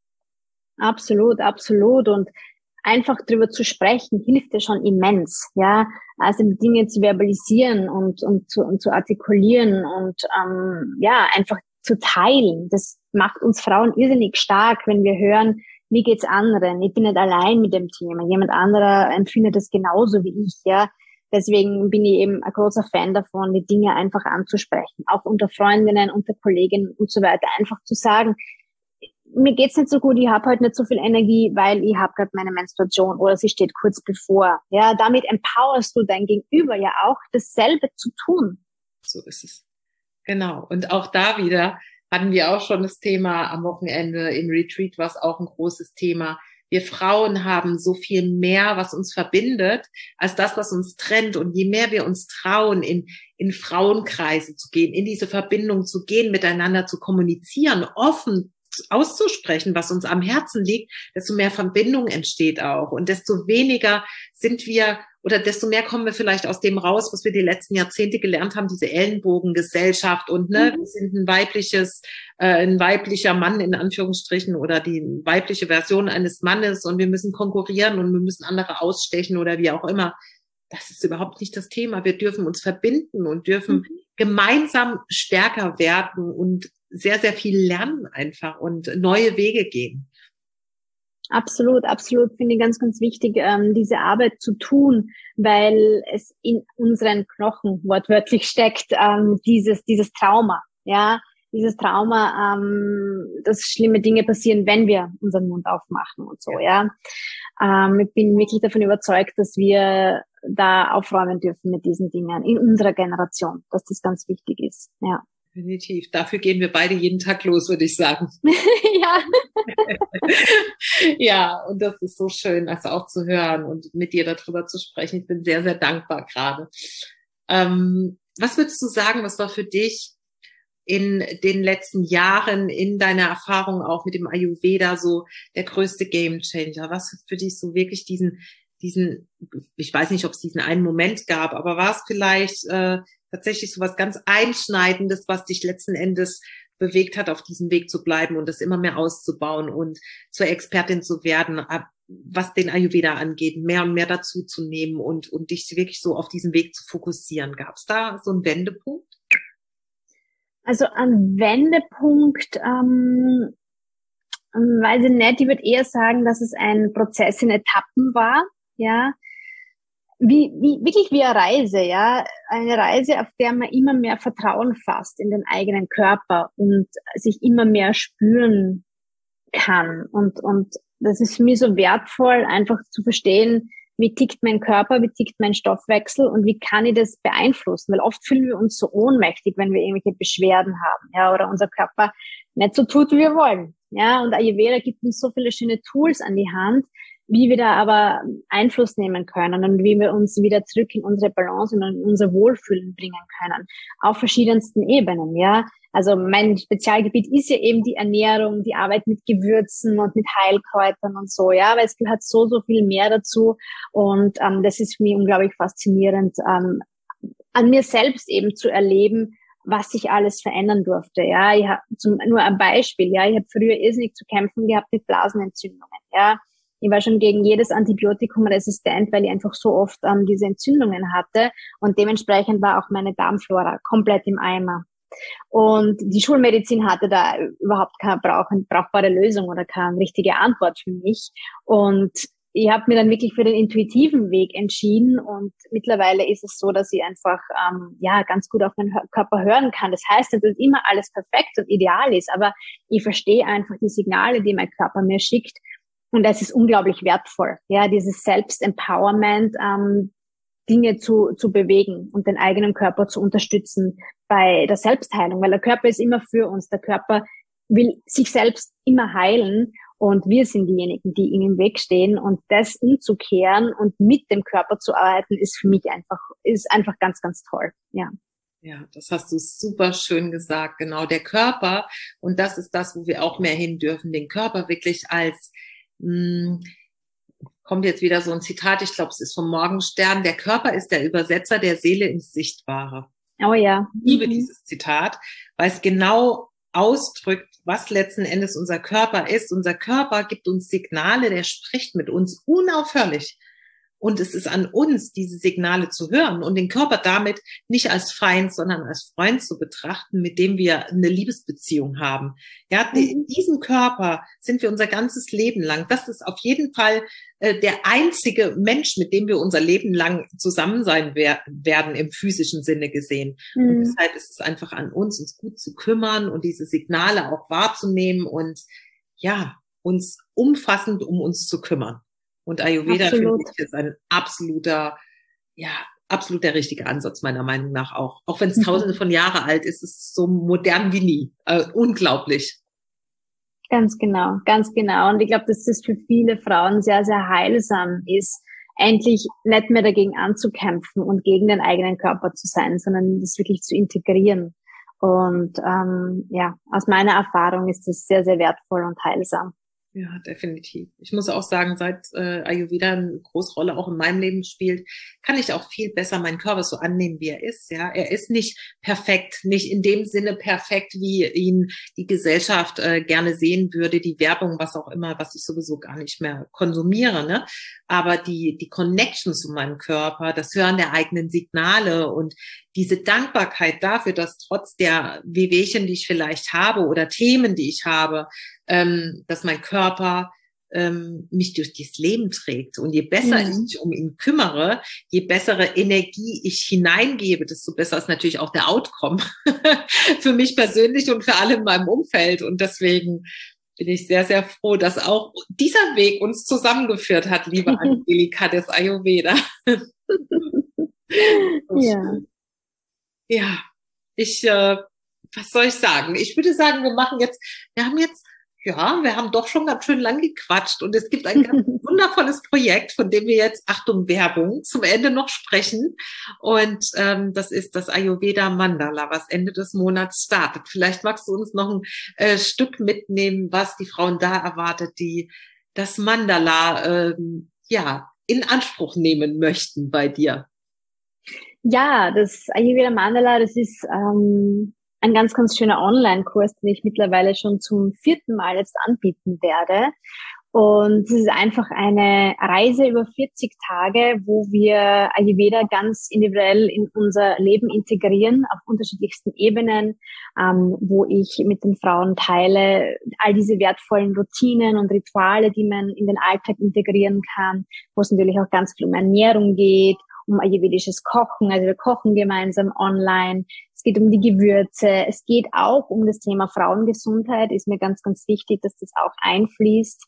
Absolut, absolut. Und einfach drüber zu sprechen, hilft ja schon immens, ja. Also Dinge zu verbalisieren und zu artikulieren und einfach zu teilen. Das macht uns Frauen irrsinnig stark, wenn wir hören, wie geht's anderen? Ich bin nicht allein mit dem Thema. Jemand anderer empfindet es genauso wie ich, ja. Deswegen bin ich eben ein großer Fan davon, die Dinge einfach anzusprechen. Auch unter Freundinnen, unter Kolleginnen und so weiter. Einfach zu sagen, mir geht's nicht so gut, ich habe heute nicht so viel Energie, weil ich habe gerade meine Menstruation oder sie steht kurz bevor. Ja, damit empowerst du dein Gegenüber ja auch, dasselbe zu tun. So ist es. Genau. Und auch da wieder hatten wir auch schon das Thema am Wochenende im Retreat, was auch ein großes Thema. Wir Frauen haben so viel mehr, was uns verbindet, als das, was uns trennt. Und je mehr wir uns trauen, in Frauenkreise zu gehen, in diese Verbindung zu gehen, miteinander zu kommunizieren, offen auszusprechen, was uns am Herzen liegt, desto mehr Verbindung entsteht auch. Und desto weniger sind wir, oder desto mehr kommen wir vielleicht aus dem raus, was wir die letzten Jahrzehnte gelernt haben, diese Ellenbogengesellschaft und wir sind ein weiblicher Mann in Anführungsstrichen oder die weibliche Version eines Mannes und wir müssen konkurrieren und wir müssen andere ausstechen oder wie auch immer. Das ist überhaupt nicht das Thema. Wir dürfen uns verbinden und dürfen gemeinsam stärker werden und sehr, sehr viel lernen einfach und neue Wege gehen. Absolut, absolut. Finde ich ganz, ganz wichtig, diese Arbeit zu tun, weil es in unseren Knochen wortwörtlich steckt, dieses Trauma, ja. Dieses Trauma, dass schlimme Dinge passieren, wenn wir unseren Mund aufmachen und so, ja. Ich bin wirklich davon überzeugt, dass wir da aufräumen dürfen mit diesen Dingen in unserer Generation, dass das ganz wichtig ist, ja. Definitiv. Dafür gehen wir beide jeden Tag los, würde ich sagen. Ja. Ja, und das ist so schön, das auch zu hören und mit dir darüber zu sprechen. Ich bin sehr, sehr dankbar gerade. Was würdest du sagen, was war für dich in den letzten Jahren in deiner Erfahrung auch mit dem Ayurveda so der größte Gamechanger? Was für dich so wirklich diesen, ich weiß nicht, ob es diesen einen Moment gab, aber war es vielleicht tatsächlich so was ganz Einschneidendes, was dich letzten Endes bewegt hat, auf diesem Weg zu bleiben und das immer mehr auszubauen und zur Expertin zu werden, was den Ayurveda angeht, mehr und mehr dazu zu nehmen und dich wirklich so auf diesen Weg zu fokussieren? Gab es da so einen Wendepunkt? Also ein Wendepunkt, weiß ich nicht, ich würde eher sagen, dass es ein Prozess in Etappen war, ja, wirklich wie eine Reise, ja, eine Reise, auf der man immer mehr Vertrauen fasst in den eigenen Körper und sich immer mehr spüren kann und das ist für mich so wertvoll, einfach zu verstehen, wie tickt mein Körper, wie tickt mein Stoffwechsel und wie kann ich das beeinflussen, weil oft fühlen wir uns so ohnmächtig, wenn wir irgendwelche Beschwerden haben, ja, oder unser Körper nicht so tut, wie wir wollen, ja, und Ayurveda gibt uns so viele schöne Tools an die Hand, wie wir da aber Einfluss nehmen können und wie wir uns wieder zurück in unsere Balance und in unser Wohlfühlen bringen können. Auf verschiedensten Ebenen, ja. Also mein Spezialgebiet ist ja eben die Ernährung, die Arbeit mit Gewürzen und mit Heilkräutern und so, ja, weil es gehört so viel mehr dazu und das ist für mich unglaublich faszinierend, an mir selbst eben zu erleben, was sich alles verändern durfte, ja. Ich habe nur ein Beispiel, ja, ich habe früher irrsinnig zu kämpfen gehabt mit Blasenentzündungen, ja. Ich war schon gegen jedes Antibiotikum resistent, weil ich einfach so oft diese Entzündungen hatte und dementsprechend war auch meine Darmflora komplett im Eimer. Und die Schulmedizin hatte da überhaupt keine brauchbare Lösung oder keine richtige Antwort für mich. Und ich habe mir dann wirklich für den intuitiven Weg entschieden und mittlerweile ist es so, dass ich einfach ganz gut auf meinen Körper hören kann. Das heißt nicht, dass immer alles perfekt und ideal ist, aber ich verstehe einfach die Signale, die mein Körper mir schickt. Und das ist unglaublich wertvoll, ja, dieses Selbst-Empowerment, Dinge zu bewegen und den eigenen Körper zu unterstützen bei der Selbstheilung, weil der Körper ist immer für uns. Der Körper will sich selbst immer heilen und wir sind diejenigen, die ihm im Weg stehen und das umzukehren und mit dem Körper zu arbeiten, ist für mich einfach ganz, ganz toll, ja. Ja, das hast du super schön gesagt. Genau, der Körper, und das ist das, wo wir auch mehr hin dürfen, den Körper wirklich als kommt jetzt wieder so ein Zitat, ich glaube, es ist vom Morgenstern, der Körper ist der Übersetzer der Seele ins Sichtbare. Oh ja. Ich liebe dieses Zitat, weil es genau ausdrückt, was letzten Endes unser Körper ist. Unser Körper gibt uns Signale, der spricht mit uns unaufhörlich. Und es ist an uns, diese Signale zu hören und den Körper damit nicht als Feind, sondern als Freund zu betrachten, mit dem wir eine Liebesbeziehung haben. Ja, in diesem Körper sind wir unser ganzes Leben lang. Das ist auf jeden Fall der einzige Mensch, mit dem wir unser Leben lang zusammen sein werden, im physischen Sinne gesehen. Und deshalb ist es einfach an uns, uns gut zu kümmern und diese Signale auch wahrzunehmen und ja, uns umfassend um uns zu kümmern. Und Ayurveda, finde ich, ist ein absoluter der richtige Ansatz meiner Meinung nach auch. Auch wenn es tausende von Jahren alt ist, ist es so modern wie nie. Unglaublich. Ganz genau, ganz genau. Und ich glaube, dass das für viele Frauen sehr, sehr heilsam ist, endlich nicht mehr dagegen anzukämpfen und gegen den eigenen Körper zu sein, sondern das wirklich zu integrieren. Und aus meiner Erfahrung ist das sehr, sehr wertvoll und heilsam. Ja, definitiv. Ich muss auch sagen, seit Ayurveda eine große Rolle auch in meinem Leben spielt, kann ich auch viel besser meinen Körper so annehmen, wie er ist. Ja, er ist nicht perfekt, nicht in dem Sinne perfekt, wie ihn die Gesellschaft gerne sehen würde, die Werbung, was auch immer, was ich sowieso gar nicht mehr konsumiere. Ne? Aber die Connection zu meinem Körper, das Hören der eigenen Signale und diese Dankbarkeit dafür, dass trotz der Wehwehchen, die ich vielleicht habe oder Themen, die ich habe, dass mein Körper mich durch dieses Leben trägt. Und je besser ich mich um ihn kümmere, je bessere Energie ich hineingebe, desto besser ist natürlich auch der Outcome für mich persönlich und für alle in meinem Umfeld. Und deswegen bin ich sehr, sehr froh, dass auch dieser Weg uns zusammengeführt hat, liebe Angelika des Ayurveda. Ja. Ja, was soll ich sagen? Ich würde sagen, wir haben doch schon ganz schön lang gequatscht und es gibt ein ganz wundervolles Projekt, von dem wir jetzt, Achtung, Werbung, zum Ende noch sprechen. Und das ist das Ayurveda Mandala, was Ende des Monats startet. Vielleicht magst du uns noch ein Stück mitnehmen, was die Frauen da erwartet, die das Mandala in Anspruch nehmen möchten bei dir. Ja, das Ayurveda Mandala, das ist ein ganz, ganz schöner Online-Kurs, den ich mittlerweile schon zum 4. Mal jetzt anbieten werde. Und es ist einfach eine Reise über 40 Tage, wo wir Ayurveda ganz individuell in unser Leben integrieren, auf unterschiedlichsten Ebenen, wo ich mit den Frauen teile, all diese wertvollen Routinen und Rituale, die man in den Alltag integrieren kann, wo es natürlich auch ganz viel um Ernährung geht, um ayurvedisches Kochen, also wir kochen gemeinsam online. Es geht um die Gewürze, es geht auch um das Thema Frauengesundheit, ist mir ganz, ganz wichtig, dass das auch einfließt.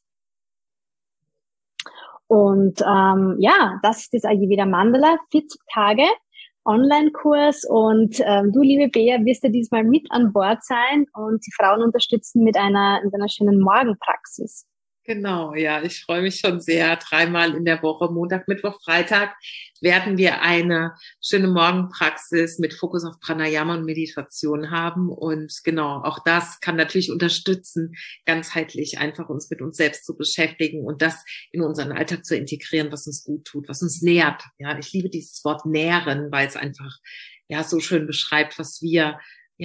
Und das ist das Ayurveda Mandala, 40 Tage Online-Kurs. Und du, liebe Bea, wirst ja diesmal mit an Bord sein und die Frauen unterstützen mit einer schönen Morgenpraxis. Genau, ja, ich freue mich schon sehr. 3-mal in der Woche, Montag, Mittwoch, Freitag, werden wir eine schöne Morgenpraxis mit Fokus auf Pranayama und Meditation haben. Und genau, auch das kann natürlich unterstützen, ganzheitlich einfach uns mit uns selbst zu beschäftigen und das in unseren Alltag zu integrieren, was uns gut tut, was uns nährt. Ja, ich liebe dieses Wort nähren, weil es einfach ja so schön beschreibt, was wir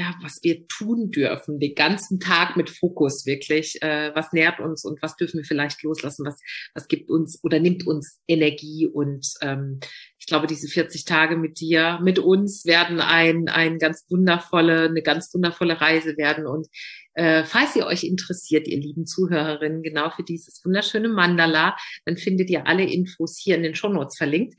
tun dürfen, den ganzen Tag mit Fokus wirklich, was nährt uns und was dürfen wir vielleicht loslassen, was gibt uns oder nimmt uns Energie und ich glaube, diese 40 Tage mit dir, mit uns werden eine ganz wundervolle Reise werden und falls ihr euch interessiert, ihr lieben Zuhörerinnen, genau für dieses wunderschöne Mandala, dann findet ihr alle Infos hier in den Shownotes verlinkt.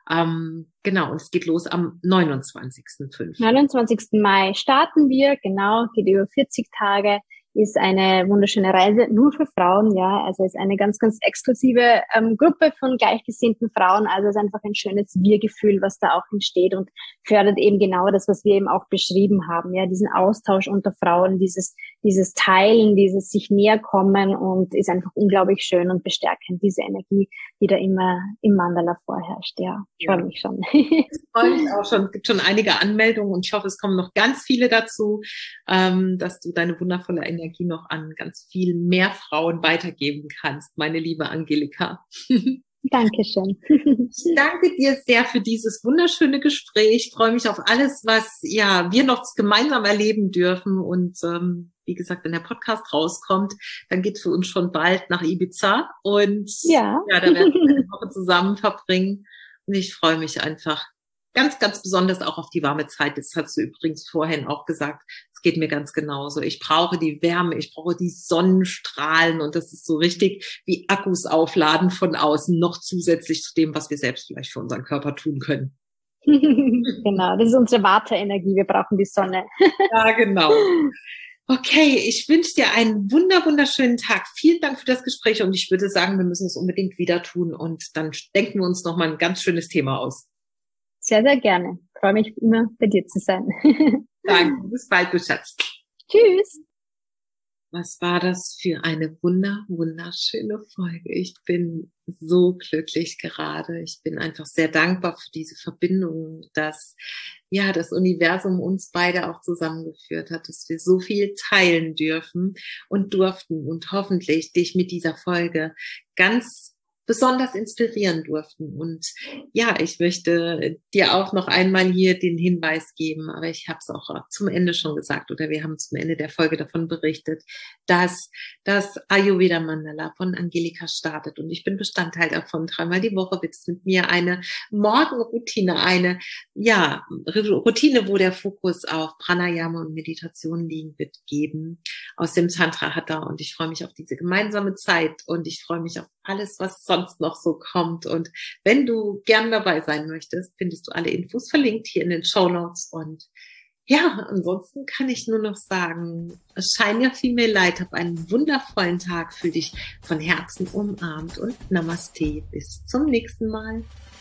Genau, und es geht los am 29.05. 29. Mai starten wir, genau, geht über 40 Tage, ist eine wunderschöne Reise nur für Frauen, ja, also ist eine ganz, ganz exklusive Gruppe von gleichgesinnten Frauen, also ist einfach ein schönes Wir-Gefühl, was da auch entsteht und fördert eben genau das, was wir eben auch beschrieben haben, ja, diesen Austausch unter Frauen, dieses Teilen, dieses sich näher kommen und ist einfach unglaublich schön und bestärkend, diese Energie, die da immer im Mandala vorherrscht, ja, ich freue mich schon. Ich freue mich auch schon, es gibt schon einige Anmeldungen und ich hoffe, es kommen noch ganz viele dazu, dass du deine wundervolle Energie noch an ganz viel mehr Frauen weitergeben kannst, meine liebe Angelika. Dankeschön. Ich danke dir sehr für dieses wunderschöne Gespräch. Ich freue mich auf alles, was wir noch gemeinsam erleben dürfen. Und wie gesagt, wenn der Podcast rauskommt, dann geht's für uns schon bald nach Ibiza. Und da werden wir eine Woche zusammen verbringen. Und ich freue mich einfach ganz, ganz besonders auch auf die warme Zeit. Das hast du übrigens vorhin auch gesagt. Es geht mir ganz genauso. Ich brauche die Wärme, ich brauche die Sonnenstrahlen und das ist so richtig wie Akkus aufladen von außen, noch zusätzlich zu dem, was wir selbst vielleicht für unseren Körper tun können. Genau, das ist unsere Vata-Energie. Wir brauchen die Sonne. Ja, genau. Okay, ich wünsche dir einen wunderschönen Tag. Vielen Dank für das Gespräch und ich würde sagen, wir müssen es unbedingt wieder tun und dann denken wir uns nochmal ein ganz schönes Thema aus. Sehr, sehr gerne. Ich freue mich immer, bei dir zu sein. Danke. Bis bald, du Schatz. Tschüss. Was war das für eine wunderschöne Folge. Ich bin so glücklich gerade. Ich bin einfach sehr dankbar für diese Verbindung, dass das Universum uns beide auch zusammengeführt hat, dass wir so viel teilen dürfen und durften und hoffentlich dich mit dieser Folge ganz besonders inspirieren durften. Und ich möchte dir auch noch einmal hier den Hinweis geben, aber ich habe es auch zum Ende schon gesagt oder wir haben zum Ende der Folge davon berichtet, dass das Ayurveda Mandala von Angelika startet und ich bin Bestandteil davon. 3-mal die Woche wird es mit mir eine Morgenroutine, eine Routine, wo der Fokus auf Pranayama und Meditation liegen wird, geben aus dem Tantra Hatha und ich freue mich auf diese gemeinsame Zeit und ich freue mich auf alles, was sonst noch so kommt. Und wenn du gern dabei sein möchtest, findest du alle Infos verlinkt hier in den Shownotes. Und ansonsten kann ich nur noch sagen, Shine Your Female Light, hab einen wundervollen Tag, fühl dich von Herzen umarmt und Namaste. Bis zum nächsten Mal.